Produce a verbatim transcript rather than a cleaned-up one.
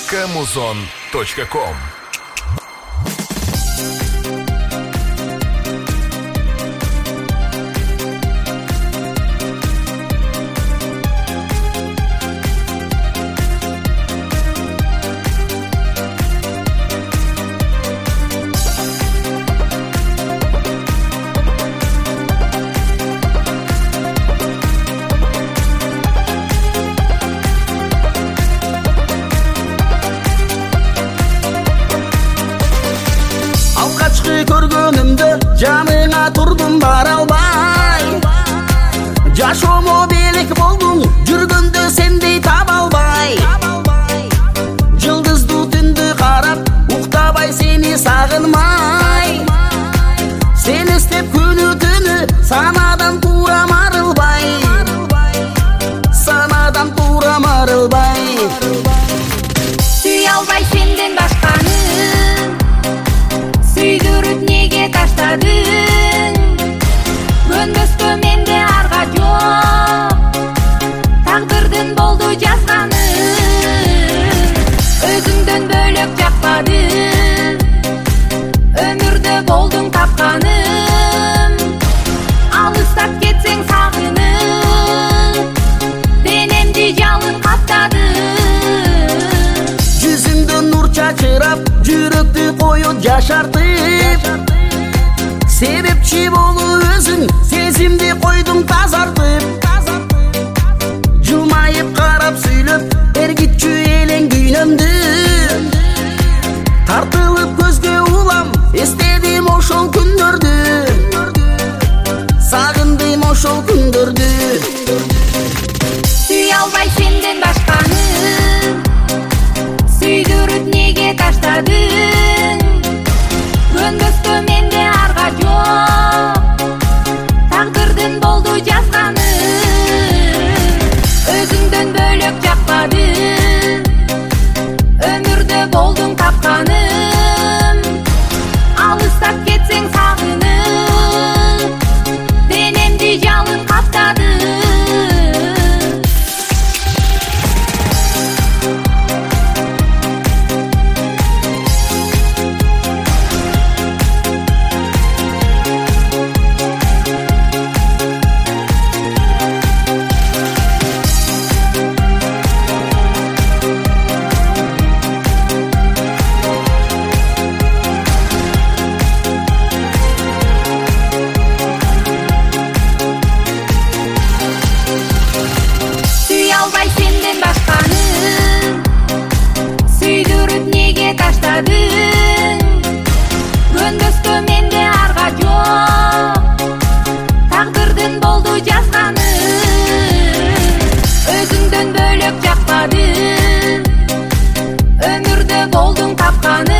камузон точка ком. Көргөнүмдө жаныңа турдум бара албай, жашоомо белек болдуң, жүргөндө сендей таба албай. Жылдыздуу түндү карап, уктабай сени сагынмай, сени издеп күнү түнү санадан туура марылбай, санадан туура марылбай. Сүйө албай сенден башканы, сүйдүрүп неге таштадың? Көнбөскө менде арга жок, тагдырдын болду жазганы. Өзүңдөн бөлөк жакпадың, өмүрдө болдуң тапканым. Алыстап кетсең сагынып, денемди жалын каптады. Жүзүңдөн нур чачырап, жүрөктү коюп жашартып, себепчи болуп өзүң сезимди койдуң тазартып. Жылмайып карап сүйлөп, эргитчү элең күйнөмдү, тартылып көзгө улам, эстедим ошол күндөрдү, сагындым ошол күндөрдү. Сүйө албай сенден башканы, сүйдүрүп неге таштадың? Көнбөскө менде арга жок, тагдырдын болду жазганы. Өзүңдөн бөлөк жакпадың, өмүрдө болдуң тапканым. Алыстап кетсең сагынып, денемди жалын каптады. Сүйдүрүп неге таштадың? Көнбөскө менде арга жок, тагдырдын болду жазганы. Өзүңдөн бөлөк жакпадың, өмүрдө болдуң тапканы.